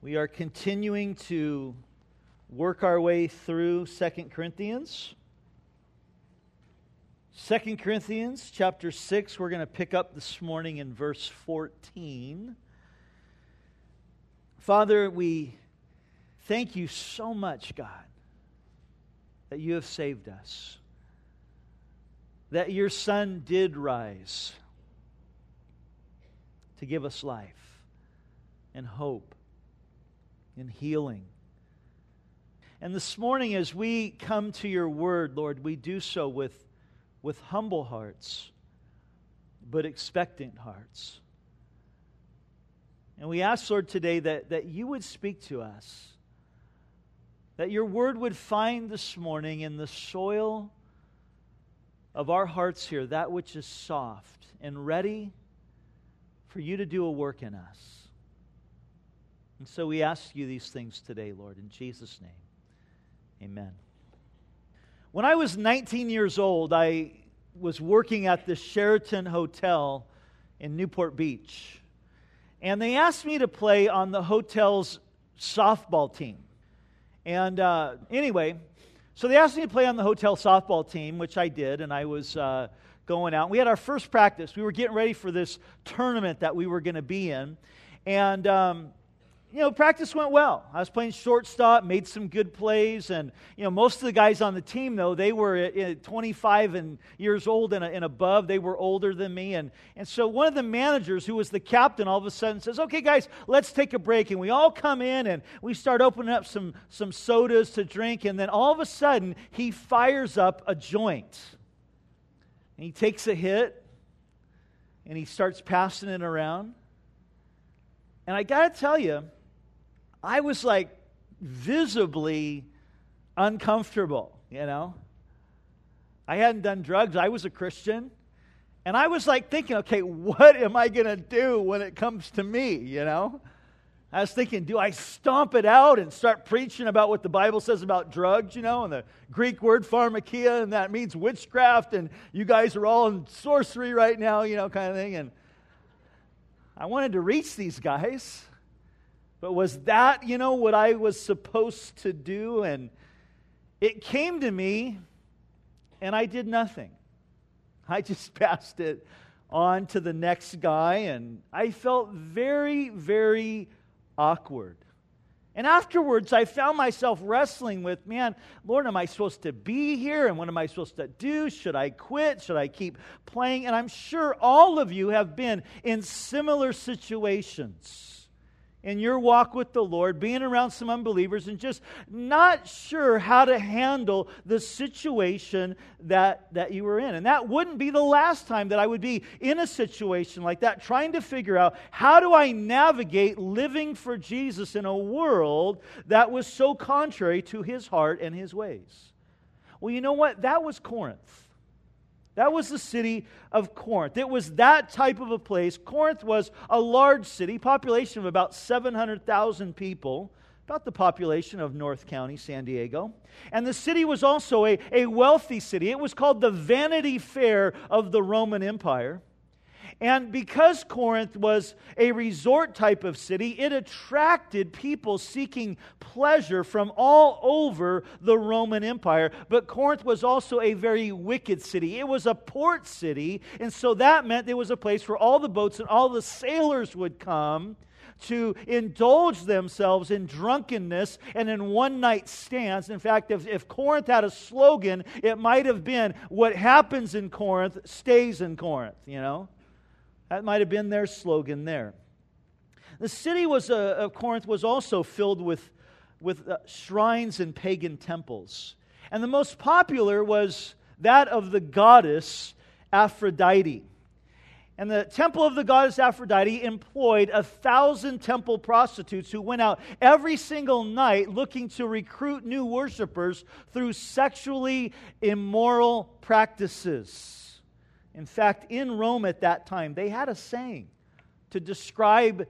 We are continuing to work our way through 2 Corinthians. 2 Corinthians chapter 6, we're going to pick up this morning in verse 14. Father, we thank you so much, God, that you have saved us, that your Son did rise to give us life and hope and healing. And this morning as we come to your word, Lord, we do so with humble hearts, but expectant hearts. And we ask, Lord, today that you would speak to us, that your word would find this morning in the soil of our hearts here that which is soft and ready for you to do a work in us. And so we ask you these things today, Lord, in Jesus' name. Amen. When I was 19 years old, I was working at the Sheraton Hotel in Newport Beach. And they asked me to play on the hotel's softball team. And anyway, so they asked me to play on the hotel softball team, which I did, and I was going out. We had our first practice. We were getting ready for this tournament that we were going to be in. And practice went well. I was playing shortstop, made some good plays, and most of the guys on the team, though, they were 25 years old and above. They were older than me, and so one of the managers, who was the captain, all of a sudden says, "Okay, guys, let's take a break." And we all come in, and we start opening up some sodas to drink, and then all of a sudden, he fires up a joint. And he takes a hit, and he starts passing it around. And I got to tell you, I was like visibly uncomfortable, I hadn't done drugs. I was a Christian. And I was like thinking, okay, what am I going to do when it comes to me, I was thinking, do I stomp it out and start preaching about what the Bible says about drugs, and the Greek word pharmakia, and that means witchcraft, and you guys are all in sorcery right now, kind of thing. And I wanted to reach these guys. But was that, what I was supposed to do? And it came to me, and I did nothing. I just passed it on to the next guy, and I felt very, very awkward. And afterwards, I found myself wrestling with, Lord, am I supposed to be here? And what am I supposed to do? Should I quit? Should I keep playing? And I'm sure all of you have been in similar situations in your walk with the Lord, being around some unbelievers and just not sure how to handle the situation that you were in. And that wouldn't be the last time that I would be in a situation like that, trying to figure out, how do I navigate living for Jesus in a world that was so contrary to His heart and His ways? Well, you know what? That was Corinth. That was the city of Corinth. It was that type of a place. Corinth was a large city, population of about 700,000 people, about the population of North County, San Diego. And the city was also a wealthy city. It was called the Vanity Fair of the Roman Empire. And because Corinth was a resort type of city, it attracted people seeking pleasure from all over the Roman Empire. But Corinth was also a very wicked city. It was a port city, and so that meant it was a place where all the boats and all the sailors would come to indulge themselves in drunkenness and in one-night stands. In fact, if Corinth had a slogan, it might have been, "What happens in Corinth stays in Corinth," That might have been their slogan there. The city of Corinth was also filled with shrines and pagan temples. And the most popular was that of the goddess Aphrodite. And the temple of the goddess Aphrodite employed 1,000 temple prostitutes who went out every single night looking to recruit new worshipers through sexually immoral practices. In fact, in Rome at that time, they had a saying to describe,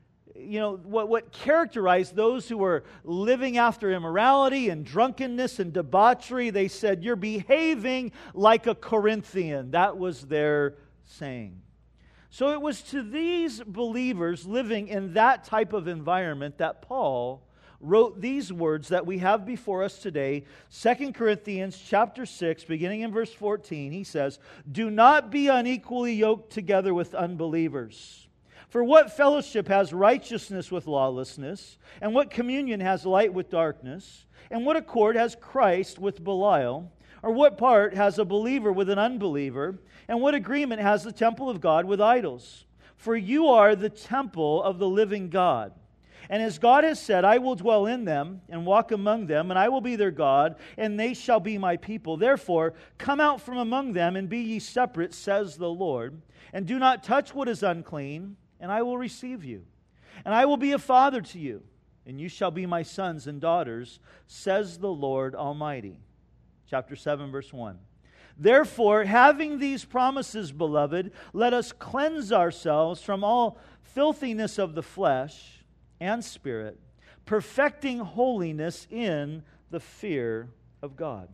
what characterized those who were living after immorality and drunkenness and debauchery. They said, "You're behaving like a Corinthian." That was their saying. So it was to these believers living in that type of environment that Paul wrote these words that we have before us today. 2 Corinthians chapter 6, beginning in verse 14, he says, "Do not be unequally yoked together with unbelievers. For what fellowship has righteousness with lawlessness? And what communion has light with darkness? And what accord has Christ with Belial? Or what part has a believer with an unbeliever? And what agreement has the temple of God with idols? For you are the temple of the living God. And as God has said, I will dwell in them and walk among them, and I will be their God, and they shall be my people. Therefore, come out from among them and be ye separate, says the Lord. And do not touch what is unclean, and I will receive you. And I will be a father to you, and you shall be my sons and daughters, says the Lord Almighty." Chapter 7, verse 1. "Therefore, having these promises, beloved, let us cleanse ourselves from all filthiness of the flesh and spirit, perfecting holiness in the fear of God."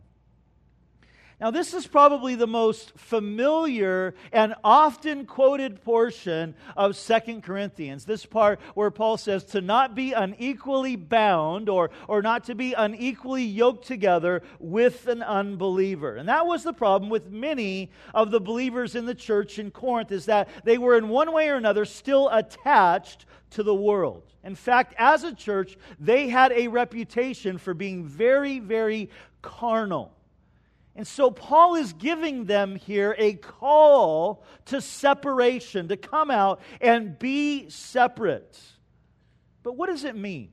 Now, this is probably the most familiar and often quoted portion of 2 Corinthians. This part where Paul says to not be unequally bound or not to be unequally yoked together with an unbeliever. And that was the problem with many of the believers in the church in Corinth, is that they were in one way or another still attached to the world. In fact, as a church, they had a reputation for being very, very carnal. And so Paul is giving them here a call to separation, to come out and be separate. But what does it mean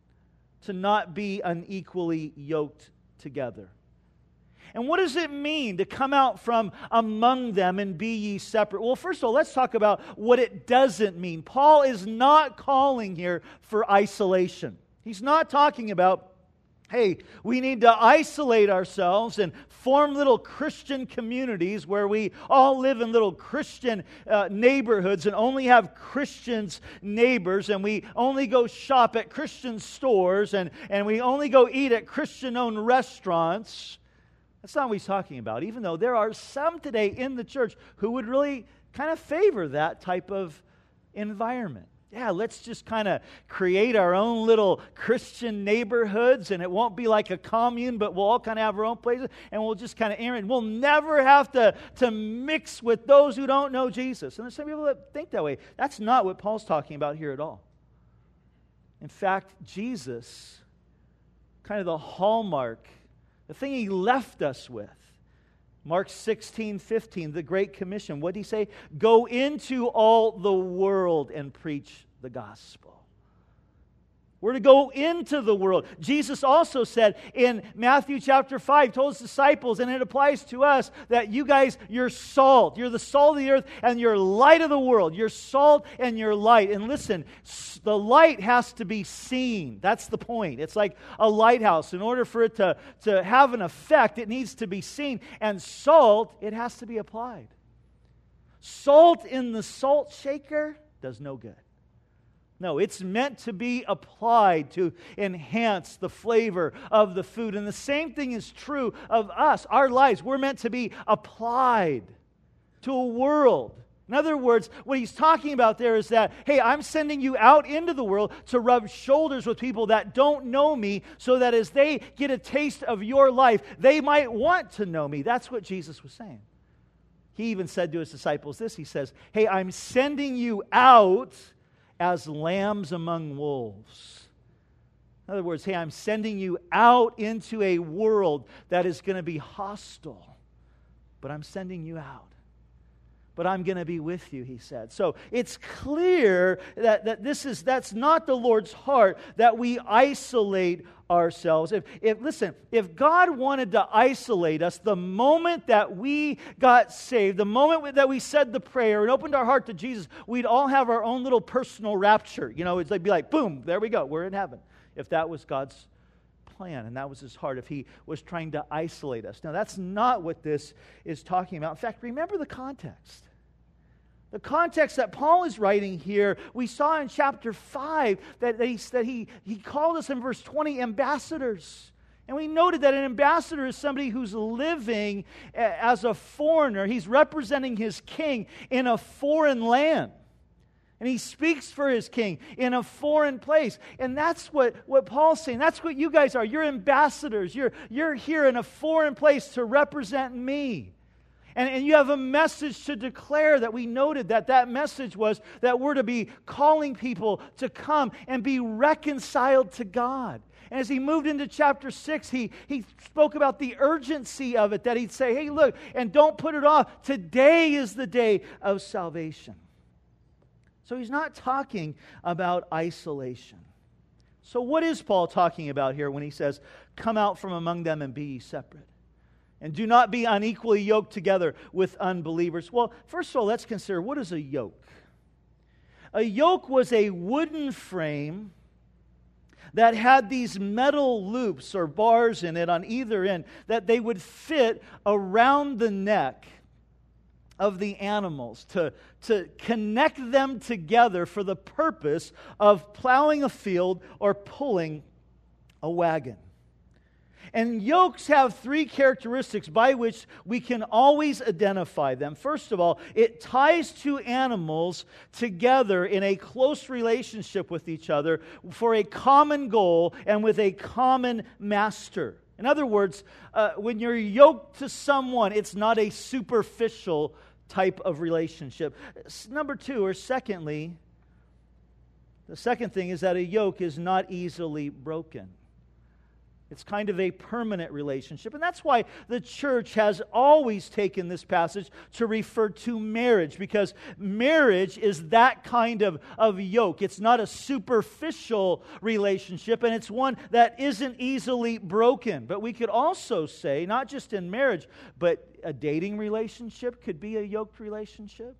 to not be unequally yoked together? And what does it mean to come out from among them and be ye separate? Well, first of all, let's talk about what it doesn't mean. Paul is not calling here for isolation. He's not talking about, hey, we need to isolate ourselves and form little Christian communities where we all live in little Christian neighborhoods and only have Christians neighbors, and we only go shop at Christian stores, and we only go eat at Christian-owned restaurants. That's not what he's talking about, even though there are some today in the church who would really kind of favor that type of environment. Yeah, let's just kind of create our own little Christian neighborhoods, and it won't be like a commune, but we'll all kind of have our own places, and we'll just kind of enter, and we'll never have to mix with those who don't know Jesus. And there's some people that think that way. That's not what Paul's talking about here at all. In fact, Jesus, kind of the hallmark, the thing he left us with, Mark 16:15, the Great Commission. What did he say? Go into all the world and preach the gospel. We're to go into the world. Jesus also said in Matthew chapter 5, told his disciples, and it applies to us, that you guys, you're salt. You're the salt of the earth and you're light of the world. You're salt and you're light. And listen, the light has to be seen. That's the point. It's like a lighthouse. In order for it to have an effect, it needs to be seen. And salt, it has to be applied. Salt in the salt shaker does no good. No, it's meant to be applied to enhance the flavor of the food. And the same thing is true of us, our lives. We're meant to be applied to a world. In other words, what he's talking about there is that, hey, I'm sending you out into the world to rub shoulders with people that don't know me, so that as they get a taste of your life, they might want to know me. That's what Jesus was saying. He even said to his disciples this. He says, hey, I'm sending you out as lambs among wolves. In other words, hey, I'm sending you out into a world that is going to be hostile, but I'm sending you out. But I'm going to be with you, he said. So it's clear that that's not the Lord's heart, that we isolate ourselves. If God wanted to isolate us, the moment that we got saved, the moment that we said the prayer and opened our heart to Jesus, we'd all have our own little personal rapture. You know, it'd be like, boom, there we go, we're in heaven. If that was God's plan and that was his heart, if he was trying to isolate us. Now, that's not what this is talking about. In fact, remember the context. The context that Paul is writing here, we saw in chapter 5 that he called us in verse 20 ambassadors. And we noted that an ambassador is somebody who's living as a foreigner. He's representing his king in a foreign land. And he speaks for his king in a foreign place. And that's what Paul's saying. That's what you guys are. You're ambassadors. You're here in a foreign place to represent me. And you have a message to declare that we noted that message was that we're to be calling people to come and be reconciled to God. And as he moved into chapter 6, he spoke about the urgency of it, that he'd say, hey, look, and don't put it off. Today is the day of salvation. So he's not talking about isolation. So what is Paul talking about here when he says, come out from among them and be ye separate? And do not be unequally yoked together with unbelievers. Well, first of all, let's consider, what is a yoke? A yoke was a wooden frame that had these metal loops or bars in it on either end that they would fit around the neck of the animals to connect them together for the purpose of plowing a field or pulling a wagon. And yokes have three characteristics by which we can always identify them. First of all, it ties two animals together in a close relationship with each other for a common goal and with a common master. In other words, when you're yoked to someone, it's not a superficial type of relationship. Number two, or secondly, the second thing is that a yoke is not easily broken. It's kind of a permanent relationship. And that's why the church has always taken this passage to refer to marriage, because marriage is that kind of yoke. It's not a superficial relationship, and it's one that isn't easily broken. But we could also say, not just in marriage, but a dating relationship could be a yoked relationship.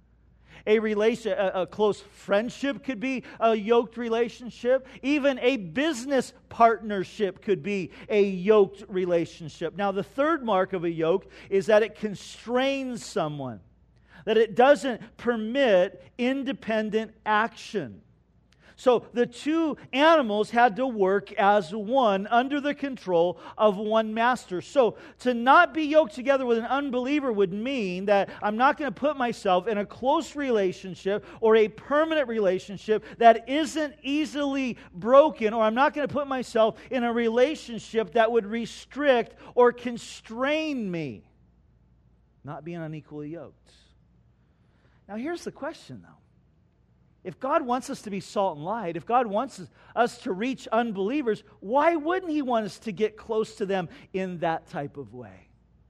A close friendship could be a yoked relationship. Even a business partnership could be a yoked relationship. Now, the third mark of a yoke is that it constrains someone, that it doesn't permit independent action. So the two animals had to work as one under the control of one master. So to not be yoked together with an unbeliever would mean that I'm not going to put myself in a close relationship or a permanent relationship that isn't easily broken, or I'm not going to put myself in a relationship that would restrict or constrain me. Not being unequally yoked. Now here's the question though. If God wants us to be salt and light, if God wants us to reach unbelievers, why wouldn't He want us to get close to them in that type of way?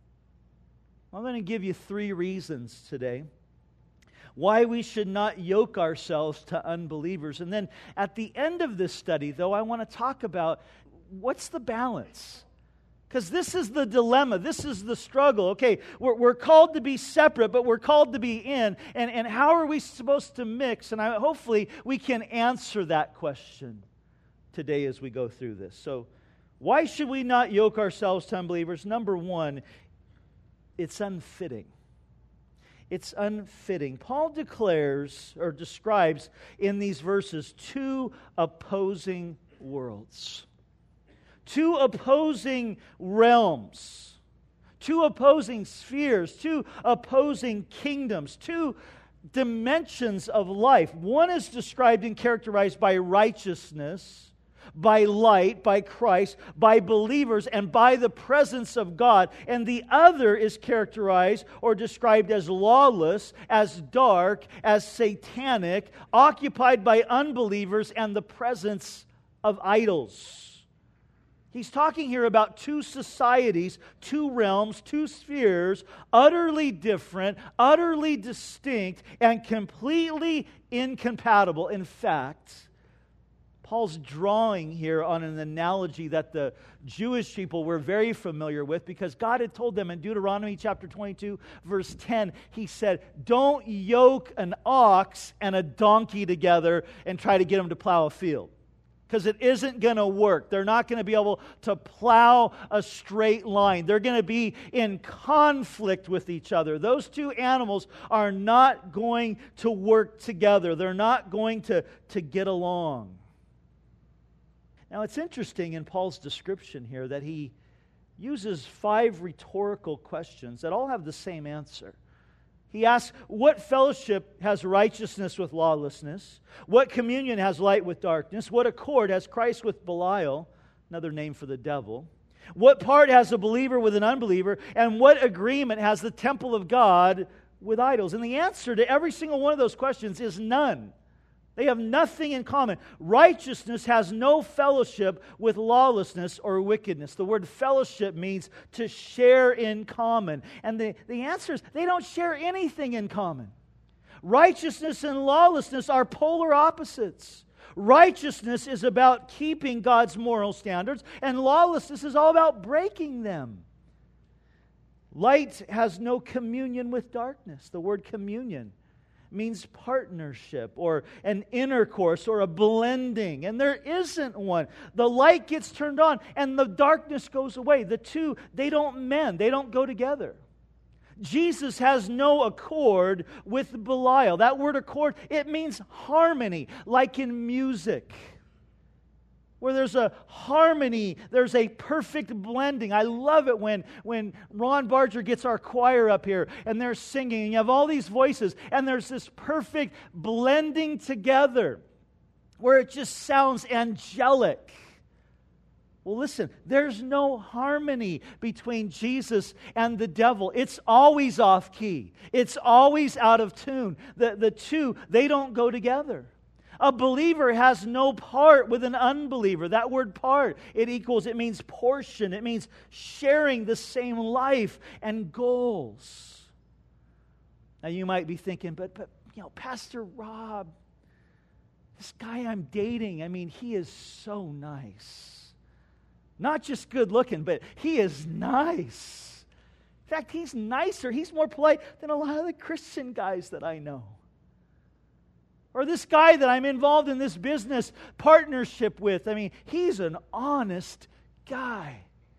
I'm going to give you 3 reasons today why we should not yoke ourselves to unbelievers. And then at the end of this study, though, I want to talk about what's the balance. Because this is the dilemma. This is the struggle. Okay, we're called to be separate, but we're called to be in. And how are we supposed to mix? And hopefully we can answer that question today as we go through this. So why should we not yoke ourselves to unbelievers? Number 1, it's unfitting. It's unfitting. Paul declares or describes in these verses 2 opposing worlds. 2 opposing realms, 2 opposing spheres, 2 opposing kingdoms, 2 dimensions of life. One is described and characterized by righteousness, by light, by Christ, by believers, and by the presence of God. And the other is characterized or described as lawless, as dark, as satanic, occupied by unbelievers and the presence of idols. He's talking here about 2 societies, 2 realms, 2 spheres, utterly different, utterly distinct, and completely incompatible. In fact, Paul's drawing here on an analogy that the Jewish people were very familiar with, because God had told them in Deuteronomy chapter 22, verse 10, He said, don't yoke an ox and a donkey together and try to get them to plow a field. Because it isn't going to work. They're not going to be able to plow a straight line. They're going to be in conflict with each other. Those 2 animals are not going to work together. They're not going to get along. Now, it's interesting in Paul's description here that he uses 5 rhetorical questions that all have the same answer. He asks, what fellowship has righteousness with lawlessness? What communion has light with darkness? What accord has Christ with Belial, another name for the devil? What part has a believer with an unbeliever? And what agreement has the temple of God with idols? And the answer to every single one of those questions is none. They have nothing in common. Righteousness has no fellowship with lawlessness or wickedness. The word fellowship means to share in common. And the answer is they don't share anything in common. Righteousness and lawlessness are polar opposites. Righteousness is about keeping God's moral standards, and lawlessness is all about breaking them. Light has no communion with darkness. The word communion means partnership or an intercourse or a blending, and there isn't one. The light gets turned on and the darkness goes away. The two, they don't mend, they don't go together. Jesus has no accord with Belial. That word accord, it means harmony, like in music. Where there's a harmony, there's a perfect blending. I love it when Ron Barger gets our choir up here and they're singing, and you have all these voices, and there's this perfect blending together where it just sounds angelic. Well, listen, there's no harmony between Jesus and the devil. It's always off key. It's always out of tune. The two, they don't go together. A believer has no part with an unbeliever. That word part, it means portion. It means sharing the same life and goals. Now you might be thinking, but Pastor Rob, this guy I'm dating, he is so nice. Not just good looking, but he is nice. In fact, he's nicer. He's more polite than a lot of the Christian guys that I know. Or this guy that I'm involved in this business partnership with, he's an honest guy.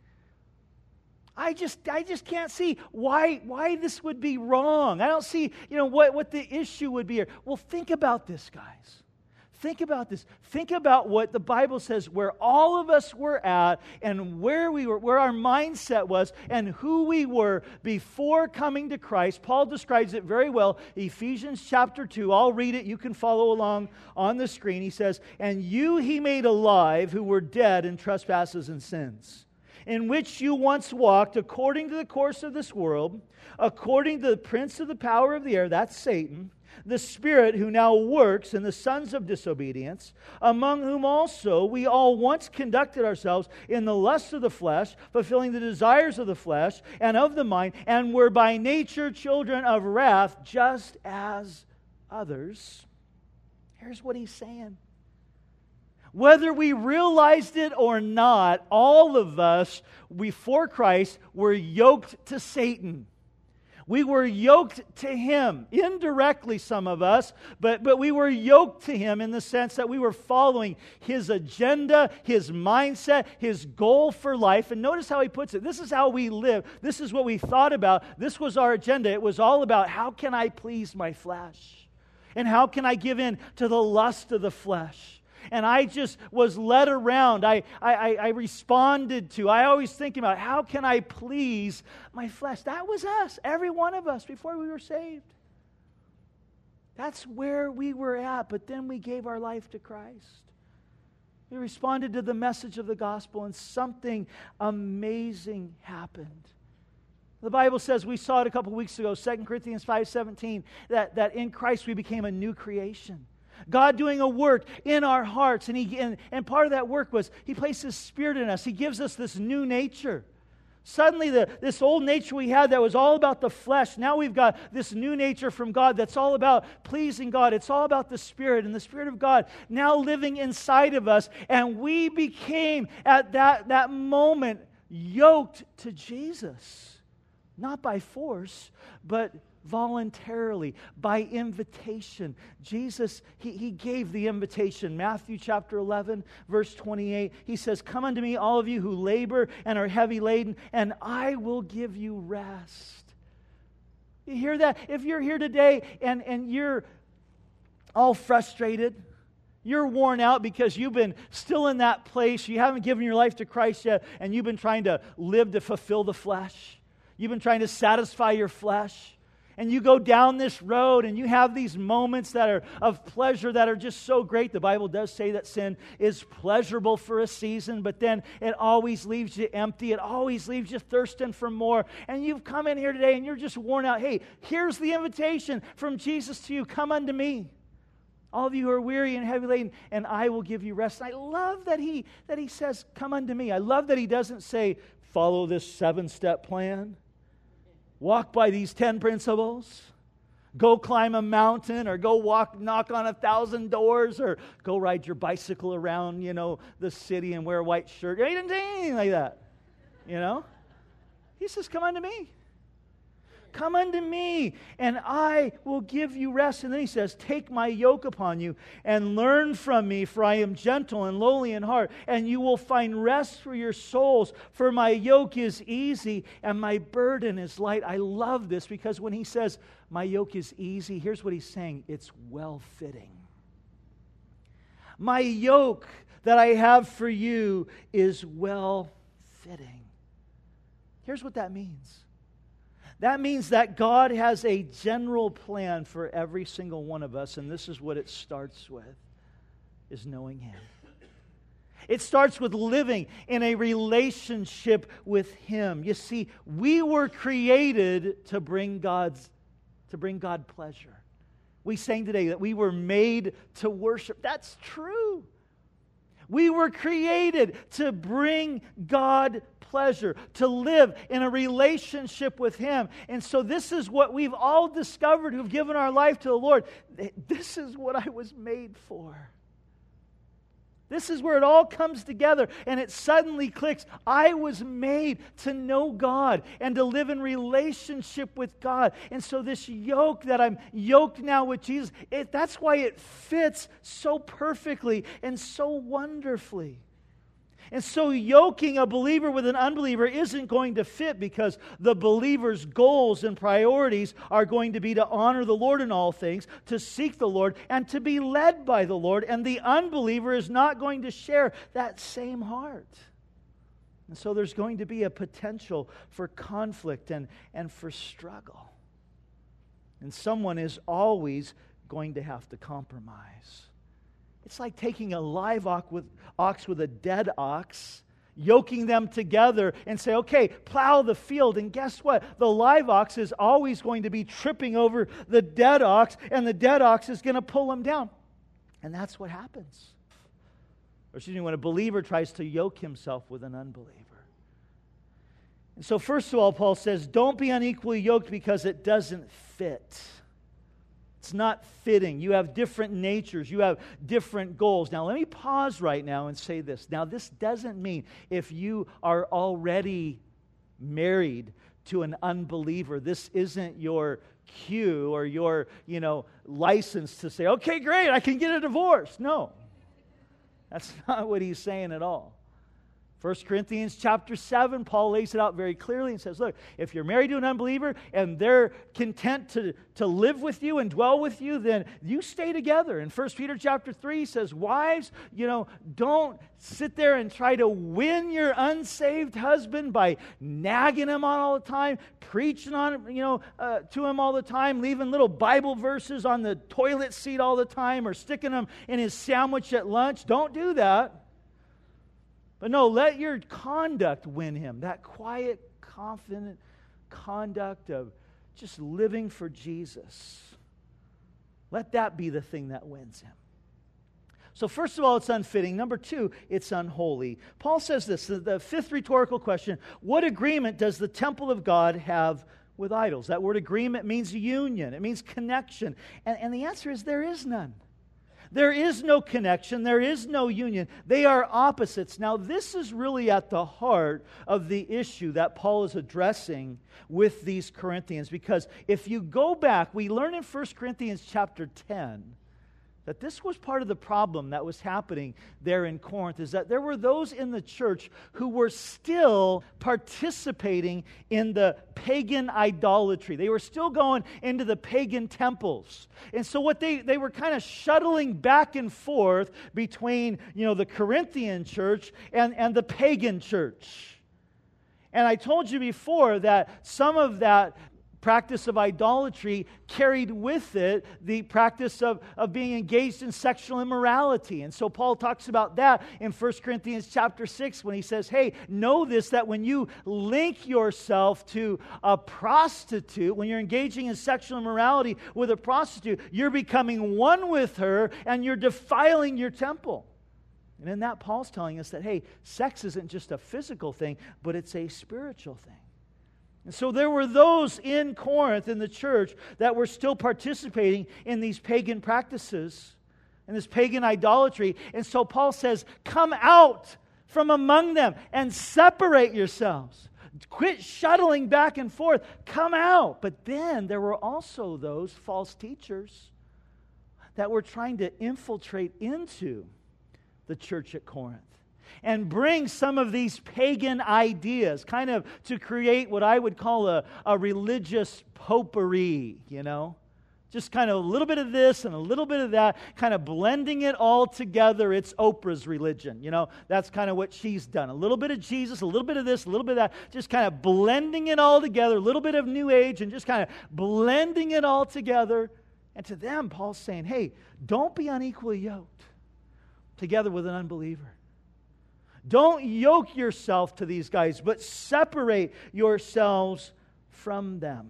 I just can't see why this would be wrong. I don't see, what the issue would be here. Well, think about this, guys. Think about this. Think about what the Bible says, where all of us were at and where we were, where our mindset was and who we were before coming to Christ. Paul describes it very well. Ephesians chapter 2. I'll read it. You can follow along on the screen. He says, "And you he made alive who were dead in trespasses and sins, in which you once walked according to the course of this world, according to the prince of the power of the air," that's Satan, "the spirit who now works in the sons of disobedience, among whom also we all once conducted ourselves in the lust of the flesh, fulfilling the desires of the flesh and of the mind, and were by nature children of wrath, just as others." Here's what he's saying. Whether we realized it or not, all of us before Christ were yoked to Satan. We were yoked to him, indirectly some of us, but we were yoked to him in the sense that we were following his agenda, his mindset, his goal for life. And notice how he puts it. This is how we live. This is what we thought about. This was our agenda. It was all about, how can I please my flesh? And how can I give in to the lust of the flesh? And I just was led around. I responded to. I always thinking about, how can I please my flesh? That was us, every one of us, before we were saved. That's where we were at. But then we gave our life to Christ. We responded to the message of the gospel, and something amazing happened. The Bible says, we saw it a couple weeks ago, 2 Corinthians 5:17, that in Christ we became a new creation. God doing a work in our hearts, and part of that work was He placed His Spirit in us. He gives us this new nature. Suddenly, this old nature we had that was all about the flesh, now we've got this new nature from God that's all about pleasing God. It's all about the Spirit, and the Spirit of God now living inside of us, and we became, at that moment, yoked to Jesus. Not by force, but voluntarily, by invitation. Jesus, he gave the invitation. Matthew chapter 11, verse 28, He says, "Come unto me, all of you who labor and are heavy laden, and I will give you rest." You hear that? If you're here today and you're all frustrated, You're worn out because you've been still in that place. You haven't given your life to Christ yet, and you've been trying to live to fulfill the flesh. You've been trying to satisfy your flesh. And you go down this road and you have these moments that are of pleasure that are just so great. The Bible does say that sin is pleasurable for a season, but then it always leaves you empty. It always leaves you thirsting for more. And you've come in here today and you're just worn out. Hey, here's the invitation from Jesus to you. Come unto me, all of you who are weary and heavy laden, and I will give you rest. I love that he says, come unto me. I love that he doesn't say, follow this 7-step plan. Walk by these 10 principles. Go climb a mountain, or go knock on 1,000 doors, or go ride your bicycle around, the city and wear a white shirt. He didn't say anything like that. He says, come unto me. Come unto me, and I will give you rest. And then he says, take my yoke upon you and learn from me, for I am gentle and lowly in heart, and you will find rest for your souls. For my yoke is easy and my burden is light. I love this because when he says, my yoke is easy, here's what he's saying. It's well-fitting. My yoke that I have for you is well-fitting. Here's what that means. That means that God has a general plan for every single one of us, and this is what it starts with, is knowing Him. It starts with living in a relationship with Him. You see, we were created to bring God pleasure. We sang today that we were made to worship. That's true. We were created to bring God pleasure, to live in a relationship with Him. And so this is what we've all discovered who've given our life to the Lord. This is what I was made for. This is where it all comes together and it suddenly clicks. I was made to know God and to live in relationship with God. And so this yoke that I'm yoked now with Jesus, that's why it fits so perfectly and so wonderfully. And so yoking a believer with an unbeliever isn't going to fit because the believer's goals and priorities are going to be to honor the Lord in all things, to seek the Lord, and to be led by the Lord. And the unbeliever is not going to share that same heart. And so there's going to be a potential for conflict and for struggle. And someone is always going to have to compromise. It's like taking a live ox with a dead ox, yoking them together and say, okay, plow the field. And guess what? The live ox is always going to be tripping over the dead ox, and the dead ox is going to pull him down. And that's what happens. Or excuse me, when a believer tries to yoke himself with an unbeliever. And so first of all, Paul says, don't be unequally yoked because it doesn't fit. It's not fitting. You have different natures. You have different goals. Now, let me pause right now and say this. Now, this doesn't mean if you are already married to an unbeliever, this isn't your cue or your, license to say, okay, great, I can get a divorce. No, that's not what he's saying at all. 1 Corinthians chapter 7, Paul lays it out very clearly and says, look, if you're married to an unbeliever and they're content to live with you and dwell with you, then you stay together. And 1 Peter chapter 3 says, wives, don't sit there and try to win your unsaved husband by nagging him on all the time, preaching on, to him all the time, leaving little Bible verses on the toilet seat all the time, or sticking them in his sandwich at lunch. Don't do that. But no, let your conduct win him. That quiet, confident conduct of just living for Jesus. Let that be the thing that wins him. So first of all, it's unfitting. Number two, it's unholy. Paul says this, the fifth rhetorical question, what agreement does the temple of God have with idols? That word agreement means union. It means connection. And the answer is there is none. There is no connection. There is no union. They are opposites. Now, this is really at the heart of the issue that Paul is addressing with these Corinthians. Because if you go back, we learn in 1 Corinthians chapter 10 that this was part of the problem that was happening there in Corinth, is that there were those in the church who were still participating in the pagan idolatry. They were still going into the pagan temples. And so what they were kind of shuttling back and forth between, the Corinthian church and the pagan church. And I told you before that some of that practice of idolatry carried with it the practice of being engaged in sexual immorality. And so Paul talks about that in 1 Corinthians chapter 6 when he says, hey, know this, that when you link yourself to a prostitute, when you're engaging in sexual immorality with a prostitute, you're becoming one with her and you're defiling your temple. And in that, Paul's telling us that, hey, sex isn't just a physical thing, but it's a spiritual thing. And so there were those in Corinth, in the church, that were still participating in these pagan practices and this pagan idolatry. And so Paul says, come out from among them and separate yourselves. Quit shuttling back and forth. Come out. But then there were also those false teachers that were trying to infiltrate into the church at Corinth and bring some of these pagan ideas, kind of to create what I would call a religious potpourri, Just kind of a little bit of this and a little bit of that, kind of blending it all together. It's Oprah's religion, That's kind of what she's done. A little bit of Jesus, a little bit of this, a little bit of that, just kind of blending it all together, a little bit of New Age and just kind of blending it all together. And to them, Paul's saying, hey, don't be unequally yoked together with an unbeliever. Don't yoke yourself to these guys, but separate yourselves from them.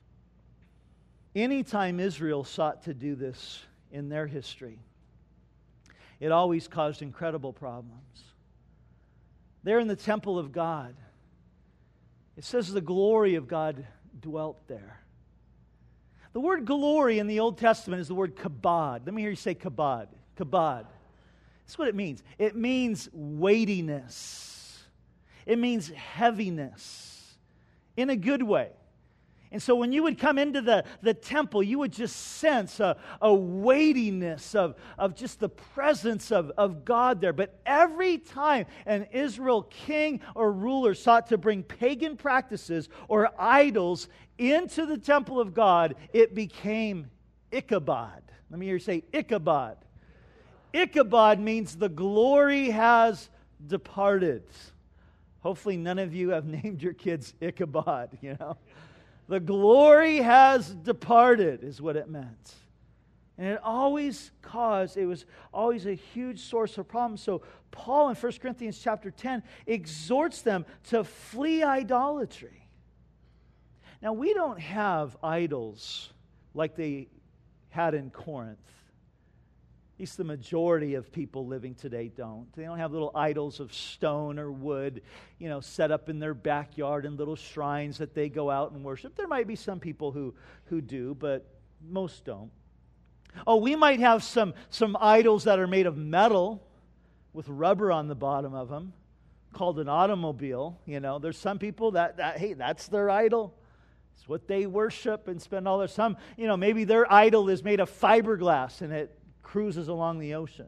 Anytime Israel sought to do this in their history, it always caused incredible problems. There in the temple of God, it says the glory of God dwelt there. The word glory in the Old Testament is the word kabod. Let me hear you say kabod. Kabod. That's what it means. It means weightiness. It means heaviness in a good way. And so when you would come into the temple, you would just sense a weightiness of just the presence of God there. But every time an Israel king or ruler sought to bring pagan practices or idols into the temple of God, it became Ichabod. Let me hear you say Ichabod. Ichabod means the glory has departed. Hopefully none of you have named your kids Ichabod, The glory has departed is what it meant. And it was always a huge source of problems. So Paul in 1 Corinthians chapter 10 exhorts them to flee idolatry. Now we don't have idols like they had in Corinth. At least the majority of people living today don't. They don't have little idols of stone or wood, set up in their backyard and little shrines that they go out and worship. There might be some people who do, but most don't. Oh, we might have some idols that are made of metal with rubber on the bottom of them, called an automobile. There's some people that hey, that's their idol. It's what they worship and spend all their some. Maybe their idol is made of fiberglass and it cruises along the ocean,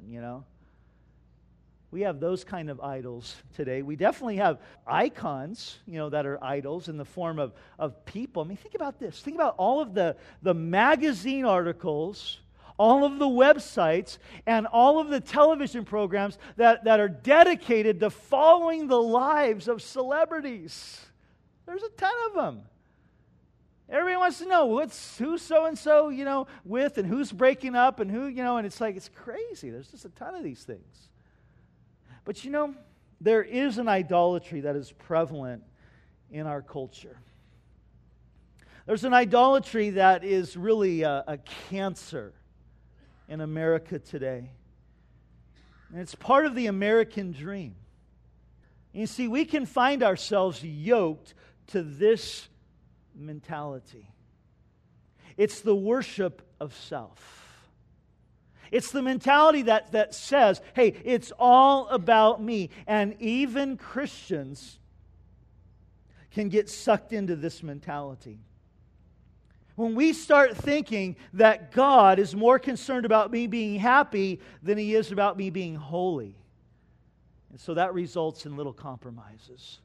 We have those kind of idols today. We definitely have icons, that are idols in the form of people. I mean, think about this. Think about all of the magazine articles, all of the websites, and all of the television programs that are dedicated to following the lives of celebrities. There's a ton of them. Everybody wants to know who's so-and-so, with, and who's breaking up, and who, and it's like, it's crazy. There's just a ton of these things. But there is an idolatry that is prevalent in our culture. There's an idolatry that is really a cancer in America today. And it's part of the American dream. You see, we can find ourselves yoked to this mentality. It's the worship of self. It's the mentality that says, hey, it's all about me. And even Christians can get sucked into this mentality. When we start thinking that God is more concerned about me being happy than He is about me being holy. And so that results in little compromises.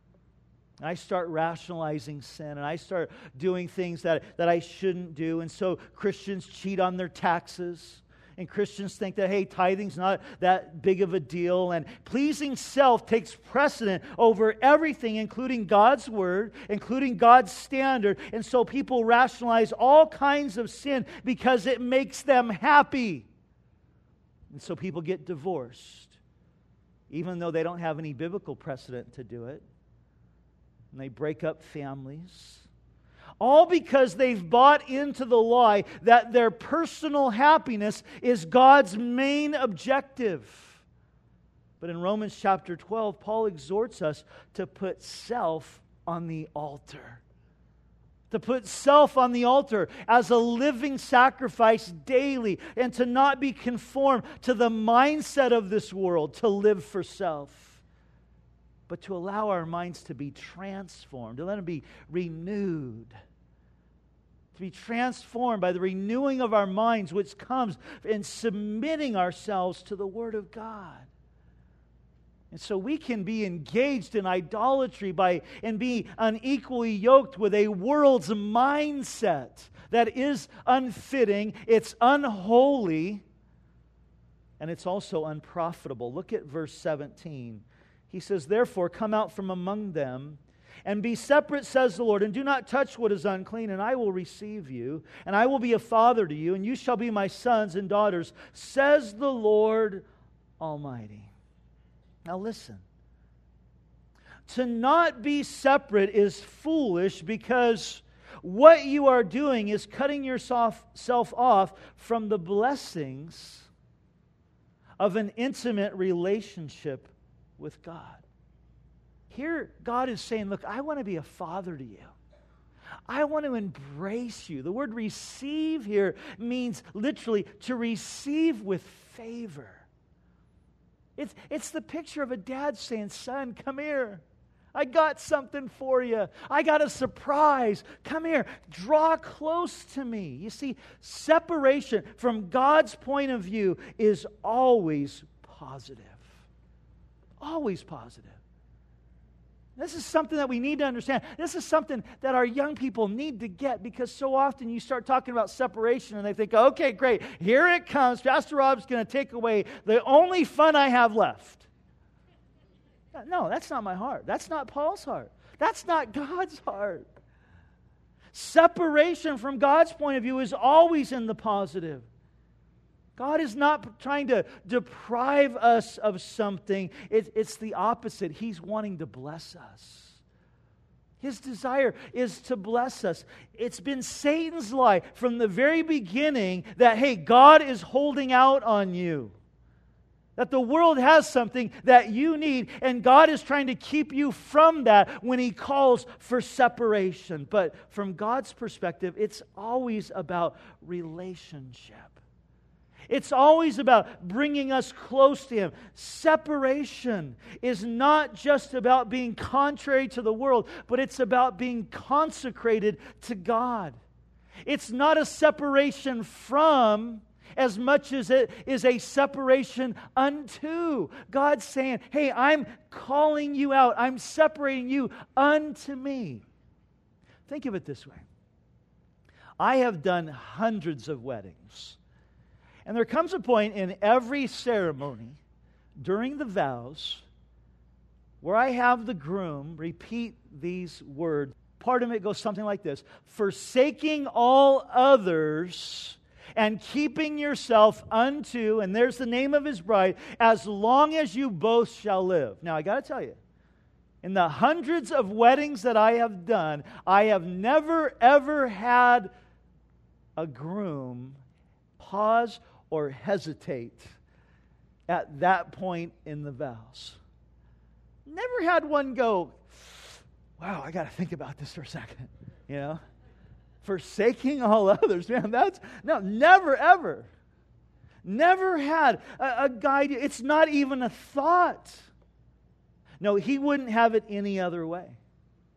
I start rationalizing sin, and I start doing things that I shouldn't do. And so Christians cheat on their taxes. And Christians think that, hey, tithing's not that big of a deal. And pleasing self takes precedent over everything, including God's Word, including God's standard. And so people rationalize all kinds of sin because it makes them happy. And so people get divorced, even though they don't have any biblical precedent to do it. And they break up families. All because they've bought into the lie that their personal happiness is God's main objective. But in Romans chapter 12, Paul exhorts us to put self on the altar. To put self on the altar as a living sacrifice daily, and to not be conformed to the mindset of this world, to live for self, but to allow our minds to be transformed, to let them be renewed. To be transformed by the renewing of our minds, which comes in submitting ourselves to the Word of God. And so we can be engaged in idolatry and be unequally yoked with a world's mindset that is unfitting, it's unholy, and it's also unprofitable. Look at verse 17. He says, "Therefore, come out from among them, and be separate, says the Lord, and do not touch what is unclean, and I will receive you, and I will be a father to you, and you shall be my sons and daughters, says the Lord Almighty." Now listen. To not be separate is foolish, because what you are doing is cutting yourself off from the blessings of an intimate relationship with God. Here, God is saying, look, I want to be a father to you. I want to embrace you. The word receive here means literally to receive with favor. It's the picture of a dad saying, son, come here. I got something for you. I got a surprise. Come here. Draw close to me. You see, separation from God's point of view is always positive. Always positive. This is something that we need to understand. This is something that our young people need to get, because so often you start talking about separation and they think, okay, great, here it comes. Pastor Rob's going to take away the only fun I have left. No, that's not my heart. That's not Paul's heart. That's not God's heart. Separation from God's point of view is always in the positive. God is not trying to deprive us of something. It's the opposite. He's wanting to bless us. His desire is to bless us. It's been Satan's lie from the very beginning that, hey, God is holding out on you. That the world has something that you need, and God is trying to keep you from that when He calls for separation. But from God's perspective, it's always about relationship. It's always about bringing us close to Him. Separation is not just about being contrary to the world, but it's about being consecrated to God. It's not a separation from as much as it is a separation unto. God's saying, hey, I'm calling you out. I'm separating you unto me. Think of it this way. I have done hundreds of weddings. And there comes a point in every ceremony during the vows where I have the groom repeat these words. Part of it goes something like this: forsaking all others and keeping yourself unto, and there's the name of his bride, as long as you both shall live. Now, I got to tell you, in the hundreds of weddings that I have done, I have never, ever had a groom pause or hesitate at that point in the vows. Never had one go, wow, I got to think about this for a second, you know? Forsaking all others, man, never, ever. Never had a guide. It's not even a thought. No, he wouldn't have it any other way.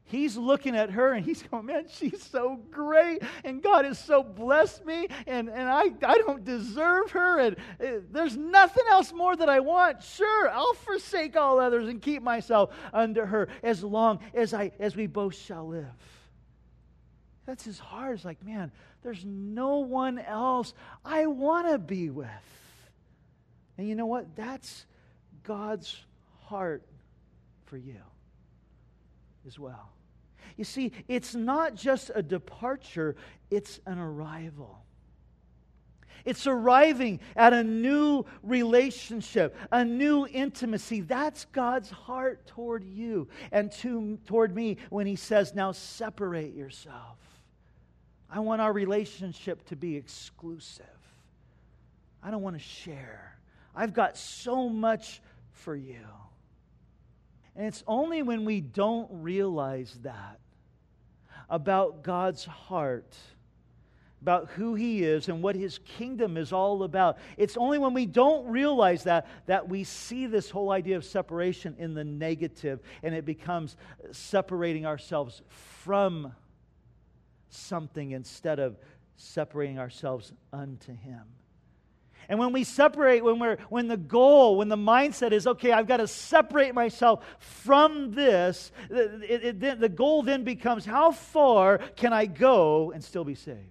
He's looking at her and he's going, man, she's so great, and God has so blessed me, and I don't deserve her, and there's nothing else more that I want. Sure, I'll forsake all others and keep myself under her as long as we both shall live. That's his heart. It's like, man, there's no one else I want to be with. And you know what? That's God's heart for you as well. You see, it's not just a departure, it's an arrival. It's arriving at a new relationship, a new intimacy. That's God's heart toward you and toward me when He says, now separate yourself. I want our relationship to be exclusive. I don't want to share. I've got so much for you. And it's only when we don't realize that about God's heart, about who He is and what His kingdom is all about. It's only when we don't realize that we see this whole idea of separation in the negative, and it becomes separating ourselves from something instead of separating ourselves unto Him. And when we separate, when the mindset is, okay, I've got to separate myself from this, the goal then becomes, how far can I go and still be saved?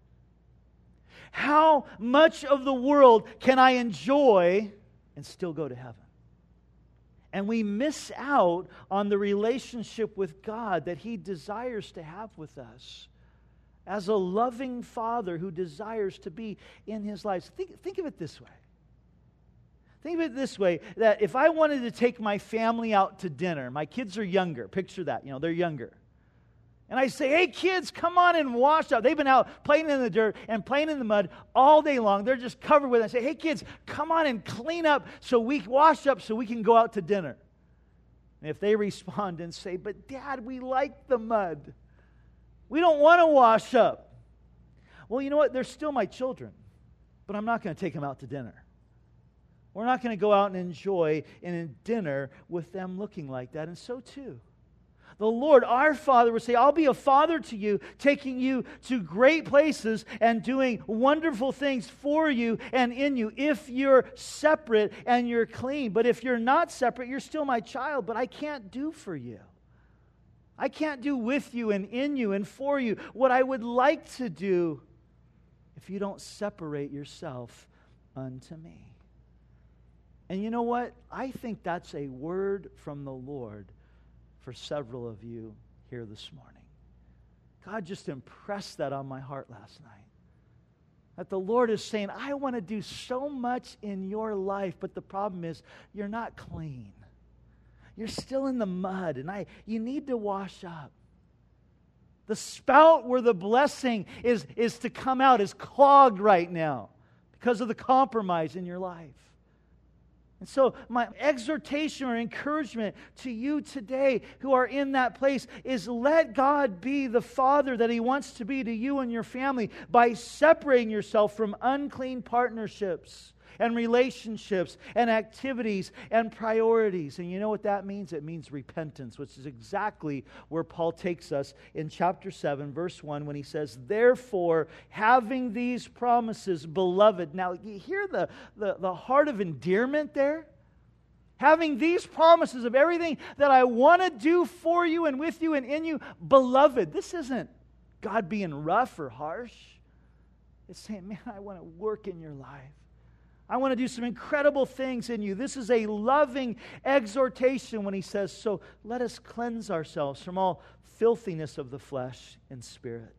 How much of the world can I enjoy and still go to heaven? And we miss out on the relationship with God that He desires to have with us as a loving Father who desires to be in His lives. Think of it this way. Think of it this way, that if I wanted to take my family out to dinner, my kids are younger, picture that, they're younger. And I say, hey kids, come on and wash up. They've been out playing in the dirt and playing in the mud all day long. They're just covered with it. I say, hey kids, come on and clean up so we wash up so we can go out to dinner. And if they respond and say, but Dad, we like the mud. We don't want to wash up. Well, you know what? They're still my children, but I'm not going to take them out to dinner. We're not going to go out and enjoy dinner with them looking like that. And so too, the Lord, our Father, would say, I'll be a father to you, taking you to great places and doing wonderful things for you and in you if you're separate and you're clean. But if you're not separate, you're still my child, but I can't do for you. I can't do with you and in you and for you what I would like to do if you don't separate yourself unto me. And you know what? I think that's a word from the Lord for several of you here this morning. God just impressed that on my heart last night. That the Lord is saying, I want to do so much in your life, but the problem is you're not clean. You're still in the mud, and you need to wash up. The spout where the blessing is to come out is clogged right now because of the compromise in your life. And so my exhortation or encouragement to you today who are in that place is let God be the Father that He wants to be to you and your family by separating yourself from unclean partnerships and relationships and activities and priorities. And you know what that means? It means repentance, which is exactly where Paul takes us in chapter 7, verse 1, when he says, therefore, having these promises, beloved. Now, you hear the heart of endearment there? Having these promises of everything that I want to do for you and with you and in you, beloved. This isn't God being rough or harsh. It's saying, man, I want to work in your life. I want to do some incredible things in you. This is a loving exhortation when he says, so let us cleanse ourselves from all filthiness of the flesh and spirit,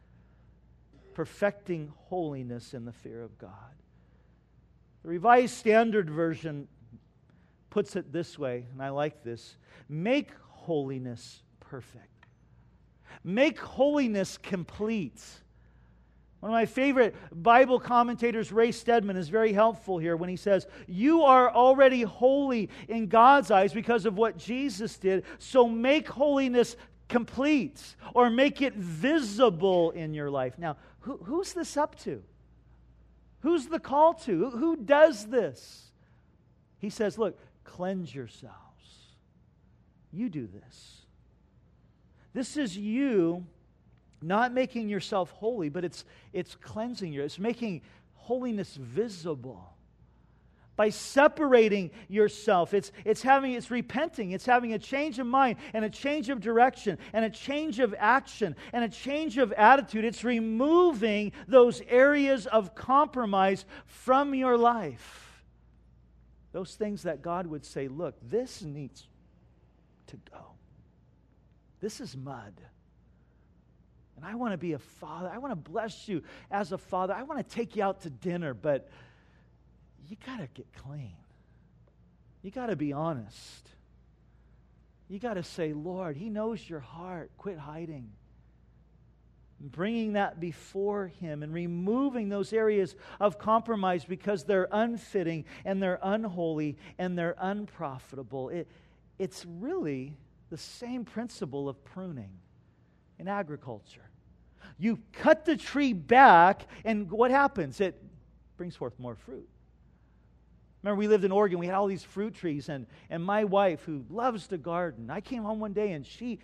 perfecting holiness in the fear of God. The Revised Standard Version puts it this way, and I like this: make holiness perfect. Make holiness complete. One of my favorite Bible commentators, Ray Stedman, is very helpful here when he says, you are already holy in God's eyes because of what Jesus did, so make holiness complete or make it visible in your life. Now, who's this up to? Who's the call to? Who does this? He says, look, cleanse yourselves. You do this. This is you not making yourself holy, but it's cleansing you. It's making holiness visible. By separating yourself, it's repenting, it's having a change of mind and a change of direction and a change of action and a change of attitude. It's removing those areas of compromise from your life. Those things that God would say, look, this needs to go. This is mud. And I want to be a father. I want to bless you as a father. I want to take you out to dinner, but you got to get clean. You got to be honest. You got to say, Lord, He knows your heart. Quit hiding. Bringing that before Him and removing those areas of compromise because they're unfitting and they're unholy and they're unprofitable. It's really the same principle of pruning in agriculture. You cut the tree back, and what happens? It brings forth more fruit. Remember, we lived in Oregon. We had all these fruit trees, and my wife, who loves to garden, I came home one day, and she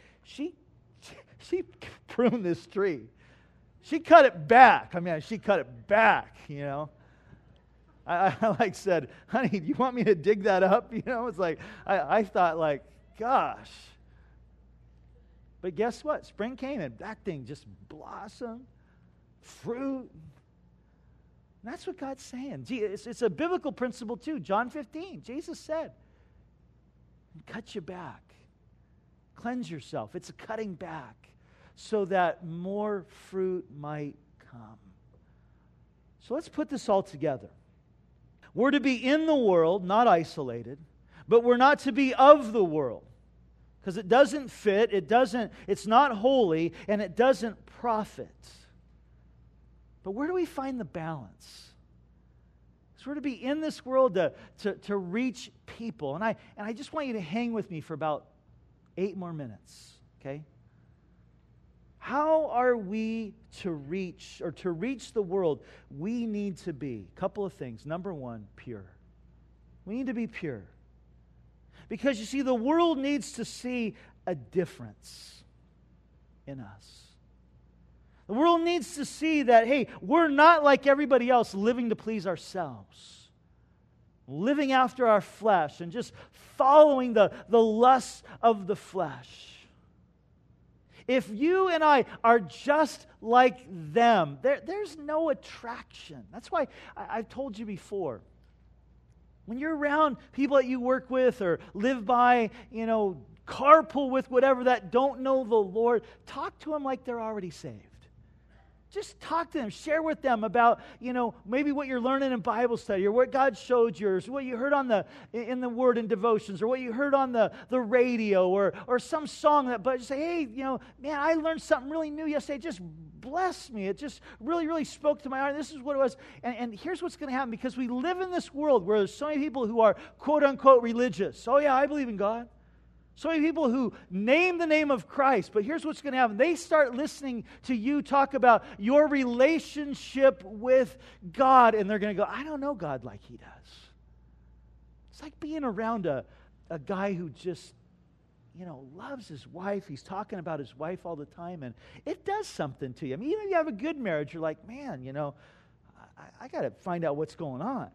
pruned this tree. She cut it back. She cut it back, you know. I said, honey, do you want me to dig that up? You know, it's like, I thought, like, gosh. But guess what? Spring came, and that thing just blossomed, fruit. And that's what God's saying. It's a biblical principle too. John 15, Jesus said, cut you back. Cleanse yourself. It's a cutting back so that more fruit might come. So let's put this all together. We're to be in the world, not isolated, but we're not to be of the world because it doesn't fit, it's not holy, and it doesn't profit. But where do we find the balance? So we're to be in this world to reach people. And I just want you to hang with me for about 8 more minutes, okay? How are we to reach the world? We need to be, a couple of things. Number one, pure. We need to be pure. Because you see, the world needs to see a difference in us. The world needs to see that, hey, we're not like everybody else living to please ourselves, living after our flesh and just following the lusts of the flesh. If you and I are just like them, there's no attraction. That's why I've told you before, when you're around people that you work with or live by, carpool with, whatever, that don't know the Lord, talk to them like they're already saved. Just talk to them. Share with them about, maybe what you're learning in Bible study or what God showed you or what you heard in the Word and devotions or what you heard on the radio or some song but just say, hey, man, I learned something really new yesterday. It just blessed me. It just really, really spoke to my heart. This is what it was. And here's what's going to happen because we live in this world where there's so many people who are quote unquote religious. Oh yeah, I believe in God. So many people who name the name of Christ, but here's what's going to happen. They start listening to you talk about your relationship with God, and they're going to go, I don't know God like He does. It's like being around a guy who just, loves his wife. He's talking about his wife all the time, and it does something to you. Even if you have a good marriage, you're like, man, I got to find out what's going on,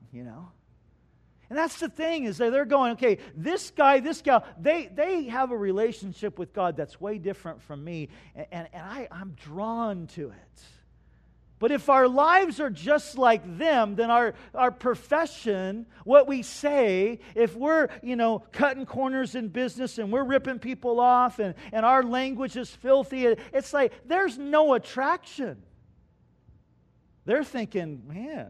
And that's the thing, is that they're going, okay, this guy, this gal, they have a relationship with God that's way different from me, and I'm drawn to it. But if our lives are just like them, then our profession, what we say, if we're, cutting corners in business and we're ripping people off and our language is filthy, it's like there's no attraction. They're thinking, man,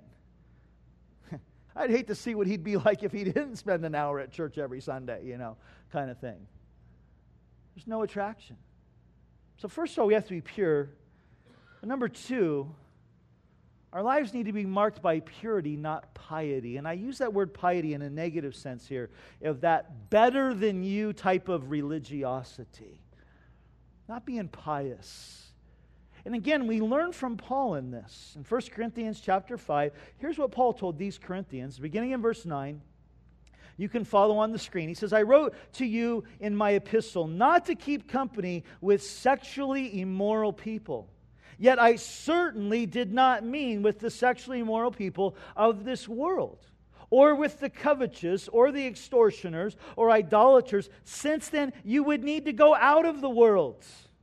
I'd hate to see what he'd be like if he didn't spend an hour at church every Sunday, kind of thing. There's no attraction. So first of all, we have to be pure. But number two, our lives need to be marked by purity, not piety. And I use that word piety in a negative sense here, of that better than you type of religiosity. Not being pious. And again, we learn from Paul in this. In 1 Corinthians chapter 5, here's what Paul told these Corinthians, beginning in verse 9. You can follow on the screen. He says, I wrote to you in my epistle not to keep company with sexually immoral people. Yet I certainly did not mean with the sexually immoral people of this world, or with the covetous, or the extortioners, or idolaters. Since then, you would need to go out of the world.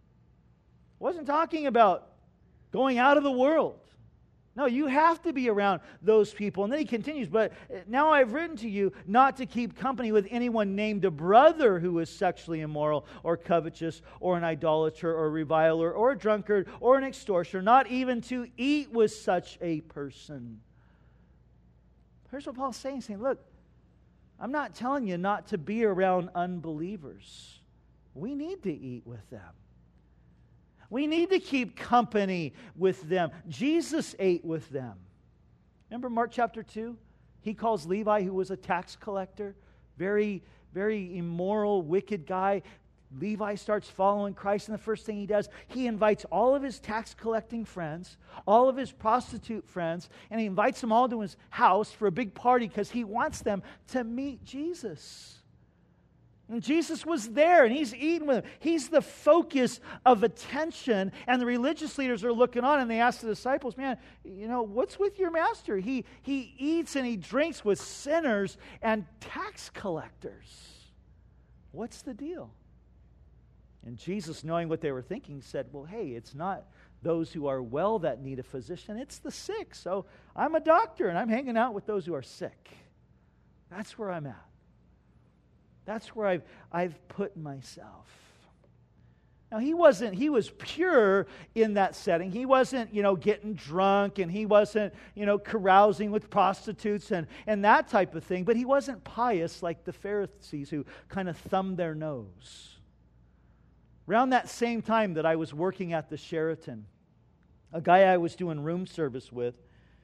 I wasn't talking about going out of the world. No, you have to be around those people. And then he continues, but now I've written to you not to keep company with anyone named a brother who is sexually immoral or covetous or an idolater or a reviler or a drunkard or an extortioner, not even to eat with such a person. Here's what Paul's saying. He's saying, look, I'm not telling you not to be around unbelievers. We need to eat with them. We need to keep company with them. Jesus ate with them. Remember Mark chapter 2? He calls Levi, who was a tax collector, very, very immoral, wicked guy. Levi starts following Christ, and the first thing he does, he invites all of his tax collecting friends, all of his prostitute friends, and he invites them all to his house for a big party because he wants them to meet Jesus. And Jesus was there, and he's eating with them. He's the focus of attention, and the religious leaders are looking on, and they ask the disciples, man, what's with your master? He eats and he drinks with sinners and tax collectors. What's the deal? And Jesus, knowing what they were thinking, said, well, hey, it's not those who are well that need a physician, it's the sick. So I'm a doctor, and I'm hanging out with those who are sick. That's where I'm at. That's where I've put myself. Now, he was pure in that setting. He wasn't, getting drunk, and he wasn't, carousing with prostitutes and that type of thing, but he wasn't pious like the Pharisees who kind of thumbed their nose. Around that same time that I was working at the Sheraton, a guy I was doing room service with,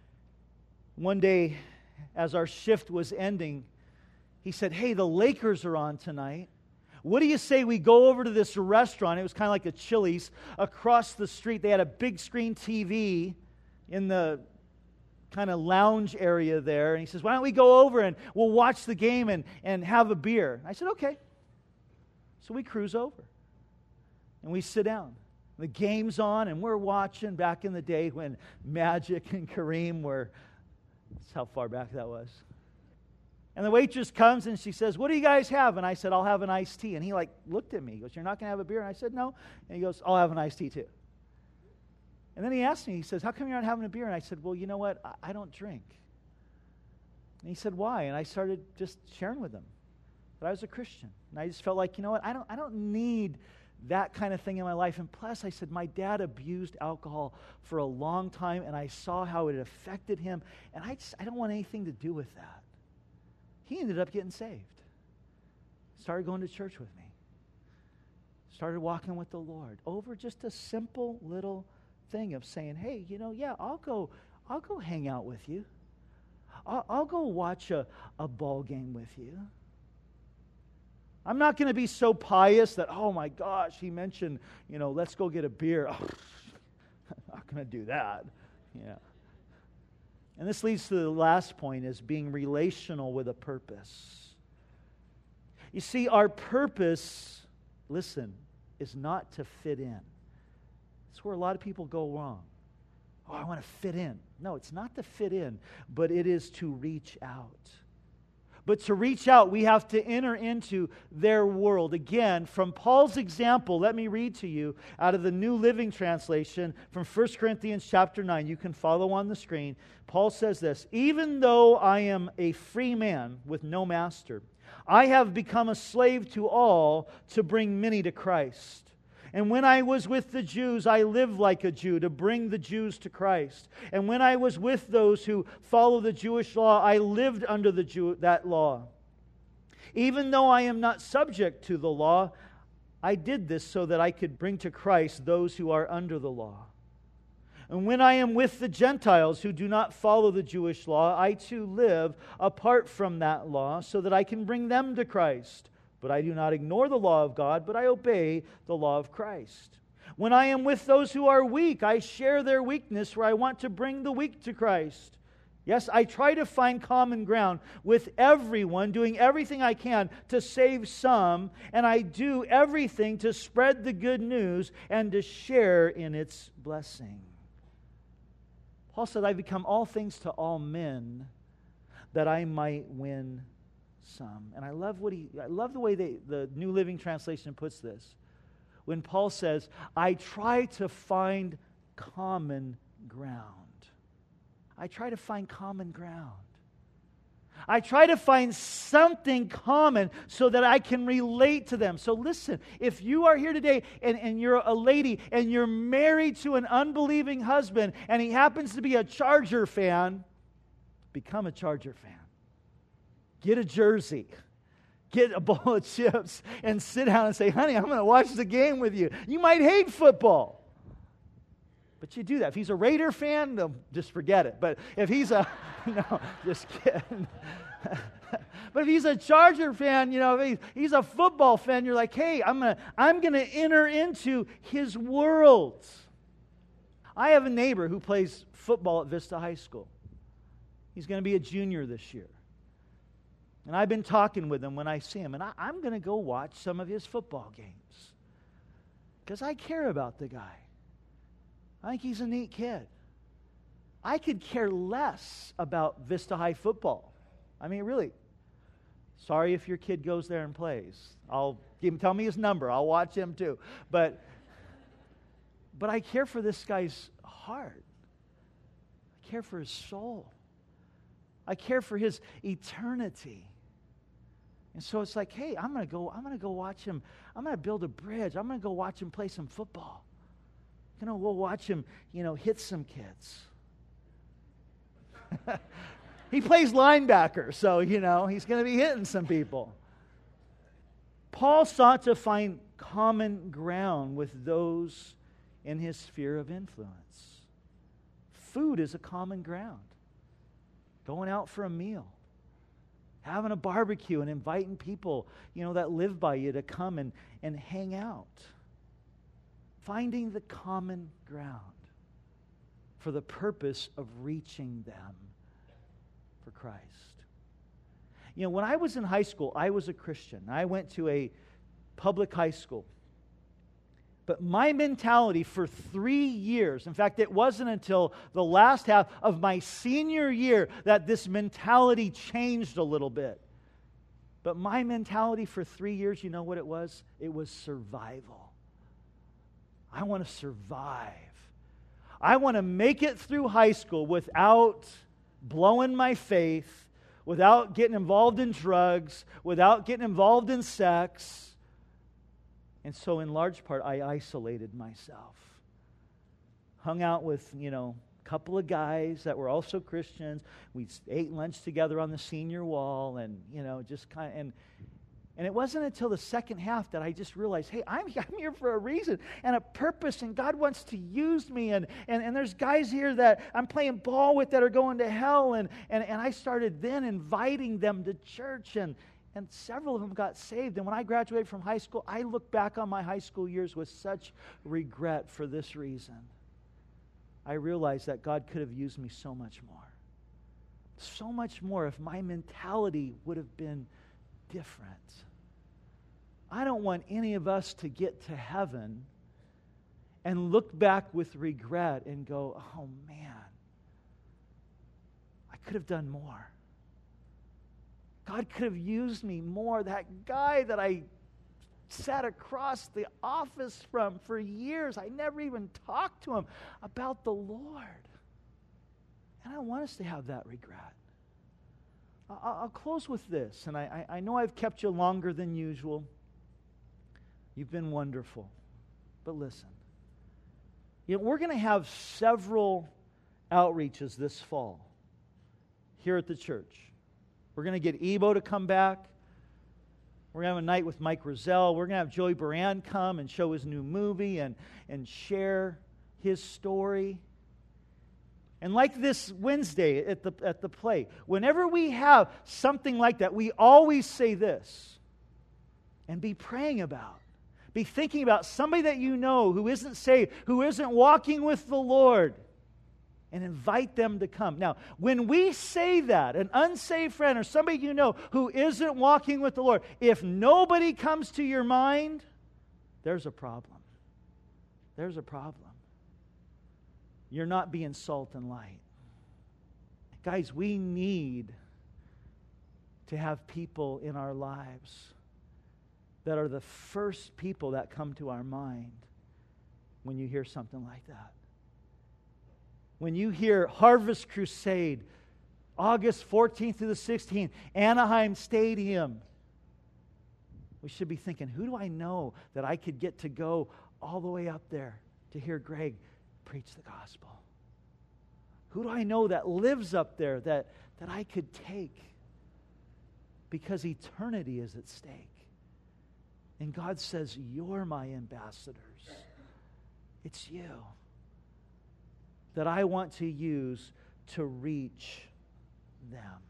one day as our shift was ending, he said, hey, the Lakers are on tonight. What do you say we go over to this restaurant? It was kind of like a Chili's across the street. They had a big screen TV in the kind of lounge area there. And he says, why don't we go over and we'll watch the game and have a beer? I said, okay. So we cruise over. And we sit down. The game's on, and we're watching back in the day when Magic and Kareem were, that's how far back that was. And the waitress comes and she says, what do you guys have? And I said, I'll have an iced tea. And he looked at me. He goes, you're not going to have a beer? And I said, no. And he goes, I'll have an iced tea too. And then he asked me, he says, how come you're not having a beer? And I said, well, you know what? I don't drink. And he said, why? And I started just sharing with him that I was a Christian. And I just felt like, you know what? I don't need that kind of thing in my life. And plus, I said, my dad abused alcohol for a long time, and I saw how it affected him. And I don't want anything to do with that. He ended up getting saved. Started going to church with me. Started walking with the Lord over just a simple little thing of saying, hey, I'll go hang out with you. I'll go watch a ball game with you. I'm not going to be so pious that, oh my gosh, he mentioned, let's go get a beer. Oh, I'm not going to do that. Yeah. And this leads to the last point, is being relational with a purpose. You see, our purpose, listen, is not to fit in. That's where a lot of people go wrong. Oh, I want to fit in. No, it's not to fit in, but it is to reach out. But to reach out, we have to enter into their world. Again, from Paul's example, let me read to you out of the New Living Translation from 1 Corinthians chapter 9. You can follow on the screen. Paul says this, even though I am a free man with no master, I have become a slave to all to bring many to Christ. And when I was with the Jews, I lived like a Jew to bring the Jews to Christ. And when I was with those who follow the Jewish law, I lived under that law. Even though I am not subject to the law, I did this so that I could bring to Christ those who are under the law. And when I am with the Gentiles who do not follow the Jewish law, I too live apart from that law so that I can bring them to Christ. But I do not ignore the law of God, but I obey the law of Christ. When I am with those who are weak, I share their weakness, for I want to bring the weak to Christ. Yes, I try to find common ground with everyone, doing everything I can to save some, and I do everything to spread the good news and to share in its blessing. Paul said, I've become all things to all men that I might win some. And I love the way the New Living Translation puts this. When Paul says, I try to find common ground. I try to find common ground. I try to find something common so that I can relate to them. So listen, if you are here today and you're a lady and you're married to an unbelieving husband and he happens to be a Charger fan, become a Charger fan. Get a jersey. Get a bowl of chips and sit down and say, honey, I'm going to watch the game with you. You might hate football. But you do that. If he's a Raider fan, no, just forget it. But if he's a, no, just kidding. But if he's a Charger fan, if he's a football fan, you're like, hey, I'm gonna enter into his world. I have a neighbor who plays football at Vista High School. He's going to be a junior this year. And I've been talking with him when I see him, and I'm going to go watch some of his football games because I care about the guy. I think he's a neat kid. I could care less about Vista High football. I mean, really. Sorry if your kid goes there and plays. Tell me his number. I'll watch him too. But I care for this guy's heart. I care for his soul. I care for his eternity. And so it's like, hey, I'm going to go watch him. I'm going to build a bridge. I'm going to go watch him play some football. We'll watch him, hit some kids. He plays linebacker, so, he's going to be hitting some people. Paul sought to find common ground with those in his sphere of influence. Food is a common ground. Going out for a meal. Having a barbecue and inviting people, that live by you to come and hang out. Finding the common ground for the purpose of reaching them for Christ. When I was in high school, I was a Christian. I went to a public high school. But my mentality for 3 years, in fact, it wasn't until the last half of my senior year that this mentality changed a little bit. But my mentality for 3 years, you know what it was? It was survival. I want to survive. I want to make it through high school without blowing my faith, without getting involved in drugs, without getting involved in sex. And so in large part, I isolated myself. Hung out with, a couple of guys that were also Christians. We ate lunch together on the senior wall and, just kind of... And it wasn't until the second half that I just realized, hey, I'm here for a reason and a purpose, and God wants to use me. And there's guys here that I'm playing ball with that are going to hell. And I started then inviting them to church, and several of them got saved. And when I graduated from high school, I look back on my high school years with such regret for this reason. I realized that God could have used me so much more. So much more if my mentality would have been different. I don't want any of us to get to heaven and look back with regret and go, oh man, I could have done more. God could have used me more. That guy that I sat across the office from for years, I never even talked to him about the Lord. And I want us to have that regret. I'll close with this, and I know I've kept you longer than usual. You've been wonderful. But listen, we're going to have several outreaches this fall here at the church. We're going to get Ebo to come back. We're going to have a night with Mike Rozelle. We're going to have Joey Baran come and show his new movie and share his story. And like this Wednesday at the play, whenever we have something like that, we always say this and be praying about. Be thinking about somebody that you know who isn't saved, who isn't walking with the Lord. and invite them to come. Now, when we say that, an unsaved friend or somebody you know who isn't walking with the Lord, if nobody comes to your mind, there's a problem. There's a problem. You're not being salt and light. Guys, we need to have people in our lives that are the first people that come to our mind when you hear something like that. When you hear Harvest Crusade, August 14th through the 16th, Anaheim Stadium, we should be thinking, who do I know that I could get to go all the way up there to hear Greg preach the gospel? Who do I know that lives up there that I could take? Because eternity is at stake. And God says, you're my ambassadors. It's you that I want to use to reach them.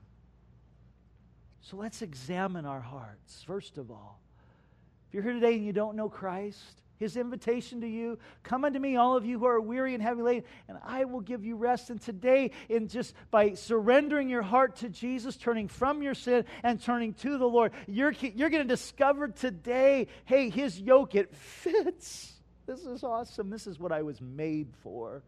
So let's examine our hearts, first of all. If you're here today and you don't know Christ, His invitation to you, come unto me, all of you who are weary and heavy laden, and I will give you rest. And today, in just by surrendering your heart to Jesus, turning from your sin and turning to the Lord, you're going to discover today, hey, His yoke, it fits. This is awesome. This is what I was made for.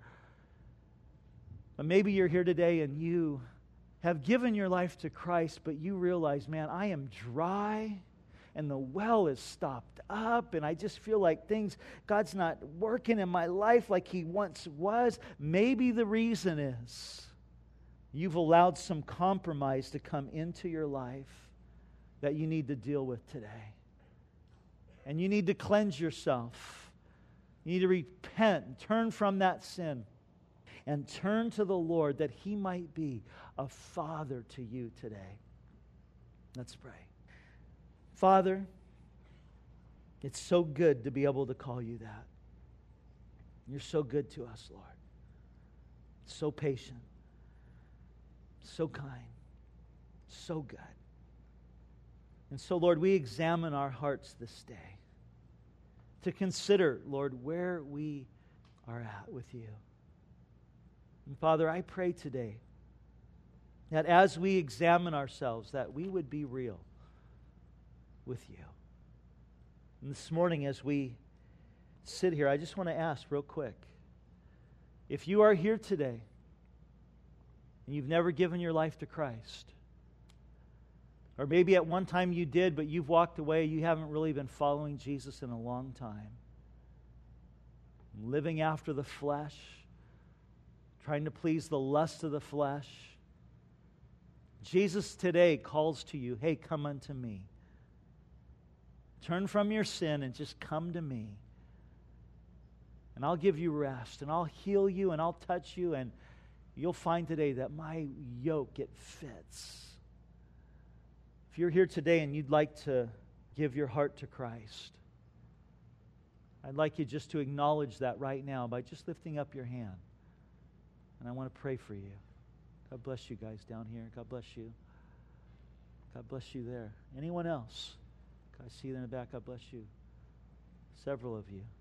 But maybe you're here today and you have given your life to Christ, but you realize, man, I am dry and the well is stopped up and I just feel like God's not working in my life like He once was. Maybe the reason is you've allowed some compromise to come into your life that you need to deal with today. And you need to cleanse yourself. You need to repent and turn from that sin and turn to the Lord that He might be a father to you today. Let's pray. Father, it's so good to be able to call you that. You're so good to us, Lord. So patient, so kind, so good. And so, Lord, we examine our hearts this day to consider, Lord, where we are at with you. And Father, I pray today that as we examine ourselves, that we would be real with you. And this morning as we sit here, I just want to ask real quick, if you are here today and you've never given your life to Christ, or maybe at one time you did, but you've walked away, you haven't really been following Jesus in a long time, living after the flesh, trying to please the lust of the flesh, Jesus today calls to you, hey, come unto me. Turn from your sin and just come to me. And I'll give you rest, and I'll heal you, and I'll touch you, and you'll find today that my yoke, it fits. If you're here today and you'd like to give your heart to Christ, I'd like you just to acknowledge that right now by just lifting up your hand. And I want to pray for you. God bless you guys down here. God bless you. God bless you there. Anyone else? I see you in the back. God bless you. Several of you.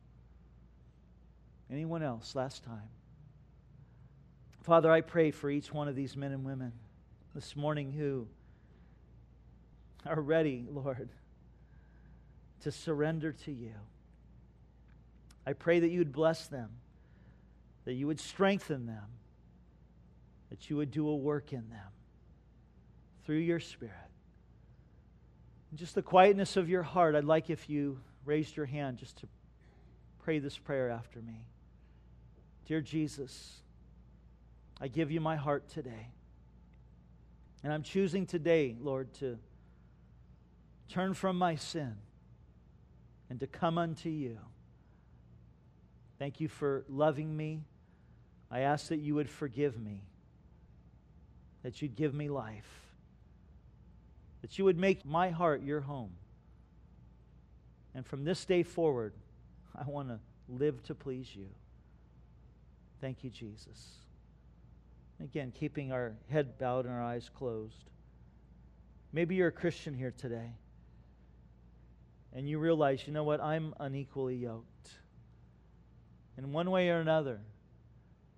Anyone else? Last time. Father, I pray for each one of these men and women this morning who are ready, Lord, to surrender to you. I pray that you would bless them, that you would strengthen them, that you would do a work in them through your Spirit. In just the quietness of your heart, I'd like if you raised your hand just to pray this prayer after me. Dear Jesus, I give you my heart today. And I'm choosing today, Lord, to turn from my sin and to come unto you. Thank you for loving me. I ask that you would forgive me, that you'd give me life, that you would make my heart your home. And from this day forward, I want to live to please you. Thank you, Jesus. Again, keeping our head bowed and our eyes closed. Maybe you're a Christian here today, and you realize, you know what, I'm unequally yoked. In one way or another,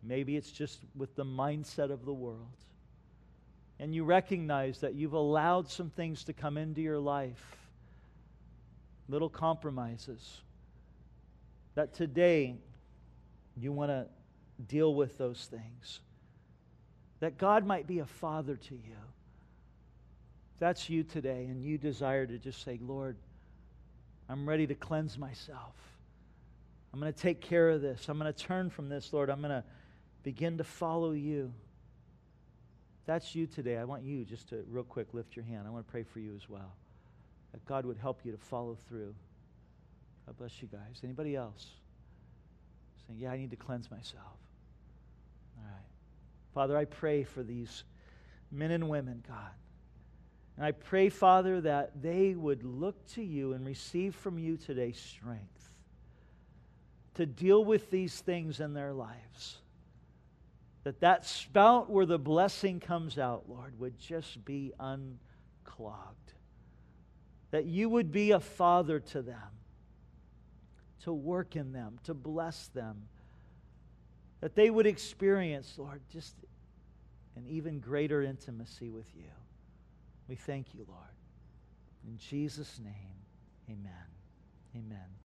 Maybe it's just with the mindset of the world. And you recognize that you've allowed some things to come into your life, little compromises, that today you want to deal with those things. That God might be a father to you. If that's you today and you desire to just say, Lord, I'm ready to cleanse myself. I'm going to take care of this. I'm going to turn from this, Lord. I'm going to begin to follow you. If that's you today, I want you just to real quick lift your hand. I want to pray for you as well. That God would help you to follow through. God bless you guys. Anybody else? Saying, yeah, I need to cleanse myself. All right. Father, I pray for these men and women, God. And I pray, Father, that they would look to you and receive from you today strength to deal with these things in their lives. That spout where the blessing comes out, Lord, would just be unclogged. That you would be a father to them, to work in them, to bless them. That they would experience, Lord, just an even greater intimacy with you. We thank you, Lord. In Jesus' name, amen. Amen.